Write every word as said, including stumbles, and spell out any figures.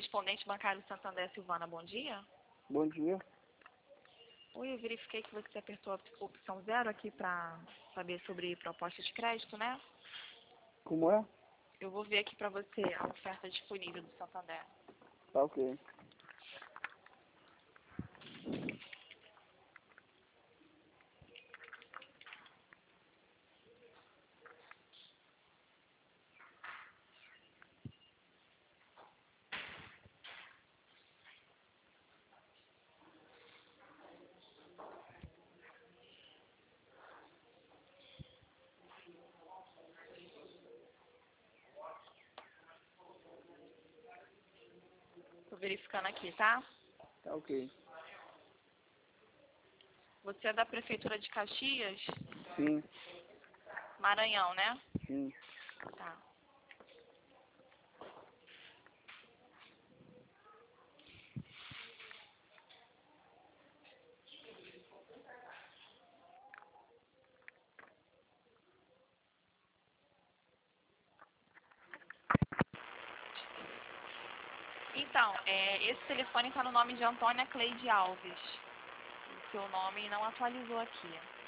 Correspondente bancário Santander, Silvana, bom dia. Bom dia. Oi, eu verifiquei que você apertou a opção zero aqui para saber sobre proposta de crédito, né? Como é? Eu vou ver aqui para você a oferta disponível do Santander. Tá ok. Estou verificando aqui, tá? Tá ok. Você é da Prefeitura de Caxias, Sim, Maranhão, né? sim. Tá. Então, é, esse telefone está no nome de Antônia Cleide Alves. O seu nome não atualizou aqui.